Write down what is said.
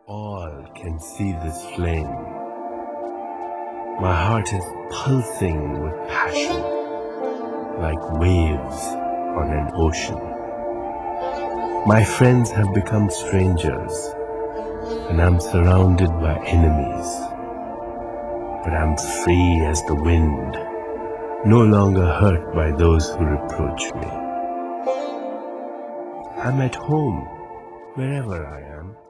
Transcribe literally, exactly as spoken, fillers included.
all can see this flame. My heart is pulsing with passion, like waves on an ocean. My friends have become strangers, and I'm surrounded by enemies. But I'm free as the wind, no longer hurt by those who reproach me. I'm at home, wherever I am.